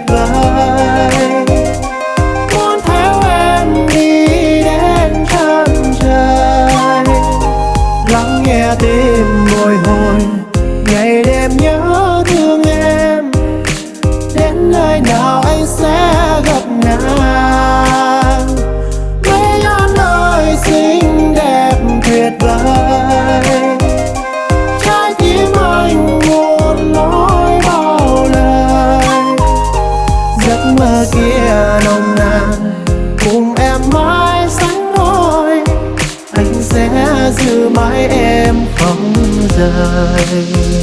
vời. Muốn theo em đi đến chân trời, lắng nghe tim bồi hồi, ngày đêm nhớ thương em. Đến nơi nào anh sẽ gặp nàng, mấy ngàn lời xinh đẹp tuyệt vời. Trái tim anh muốn nói bao lời, giấc mơ kia nồng nàn cùng em mãi sánh đôi. Anh sẽ giữ mãi em không rời.